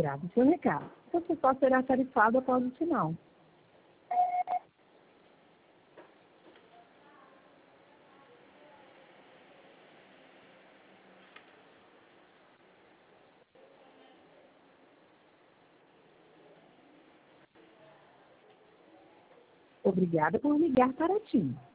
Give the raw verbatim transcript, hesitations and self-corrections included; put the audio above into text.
grave seu recado. Você só será tarifado após o sinal. Obrigada por ligar para a TIM.